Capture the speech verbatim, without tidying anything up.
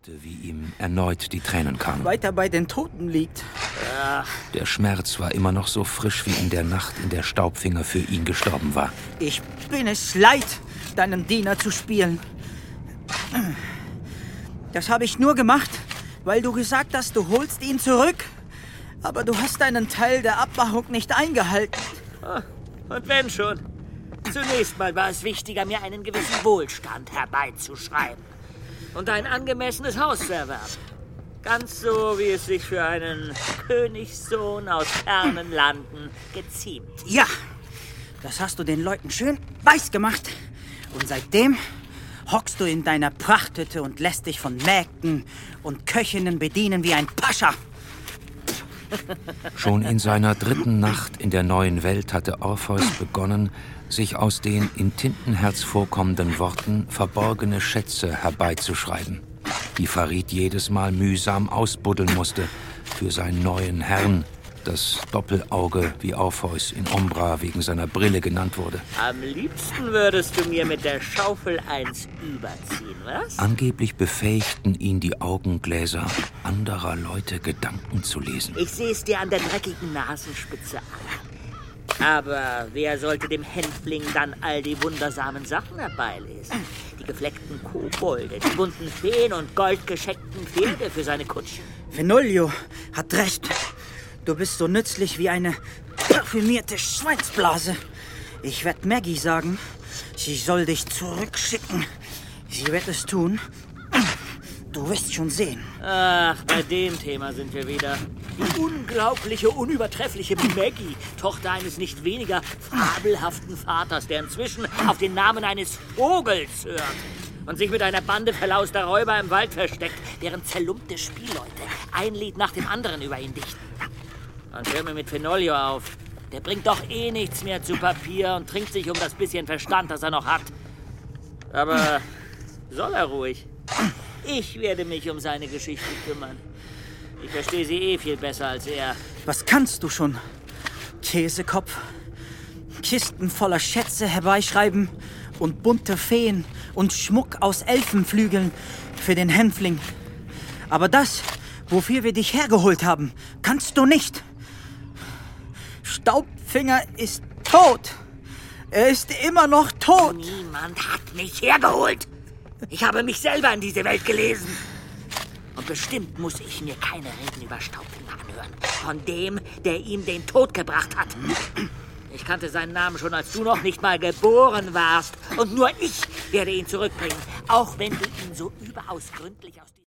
spürte, wie ihm erneut die Tränen kamen. Weiter bei den Toten liegt. Ach. Der Schmerz war immer noch so frisch wie in der Nacht, in der Staubfinger für ihn gestorben war. Ich bin es leid, deinen Diener zu spielen. Das habe ich nur gemacht, weil du gesagt hast, du holst ihn zurück. Aber du hast deinen Teil der Abmachung nicht eingehalten. Oh, und wenn schon. Zunächst mal war es wichtiger, mir einen gewissen Wohlstand herbeizuschreiben und ein angemessenes Haus zu erwerben. Ganz so, wie es sich für einen Königssohn aus fernen Landen geziemt. Ja, das hast du den Leuten schön weiß gemacht. Und seitdem hockst du in deiner Prachthütte und lässt dich von Mägden und Köchinnen bedienen wie ein Pascha. Schon in seiner dritten Nacht in der neuen Welt hatte Orpheus begonnen, sich aus den in Tintenherz vorkommenden Worten verborgene Schätze herbeizuschreiben, die Farid jedes Mal mühsam ausbuddeln musste für seinen neuen Herrn, das Doppelauge, wie Orpheus in Ombra wegen seiner Brille genannt wurde. Am liebsten würdest du mir mit der Schaufel eins überziehen, was? Angeblich befähigten ihn die Augengläser anderer Leute Gedanken zu lesen. Ich sehe es dir an der dreckigen Nasenspitze an. Aber wer sollte dem Hänfling dann all die wundersamen Sachen herbeilesen? Die gefleckten Kobolde, die bunten Feen und goldgescheckten Pferde für seine Kutschen. Fenolio hat recht. Du bist so nützlich wie eine parfümierte Schweinsblase. Ich werde Maggie sagen, sie soll dich zurückschicken. Sie wird es tun. Du wirst schon sehen. Ach, bei dem Thema sind wir wieder. Die unglaubliche, unübertreffliche Maggie, Tochter eines nicht weniger fabelhaften Vaters, der inzwischen auf den Namen eines Vogels hört und sich mit einer Bande verlauster Räuber im Wald versteckt, deren zerlumpte Spielleute ein Lied nach dem anderen über ihn dichten. Und hör mir mit Fenolio auf. Der bringt doch eh nichts mehr zu Papier und trinkt sich um das bisschen Verstand, das er noch hat. Aber soll er ruhig. Ich werde mich um seine Geschichte kümmern. Ich verstehe sie eh viel besser als er. Was kannst du schon? Käsekopf, Kisten voller Schätze herbeischreiben und bunte Feen und Schmuck aus Elfenflügeln für den Hänfling. Aber das, wofür wir dich hergeholt haben, kannst du nicht. Staubfinger ist tot. Er ist immer noch tot. Niemand hat mich hergeholt. Ich habe mich selber in diese Welt gelesen. Und bestimmt muss ich mir keine Reden über Staubfinger anhören. Von dem, der ihm den Tod gebracht hat. Ich kannte seinen Namen schon, als du noch nicht mal geboren warst. Und nur ich werde ihn zurückbringen. Auch wenn du ihn so überaus gründlich aus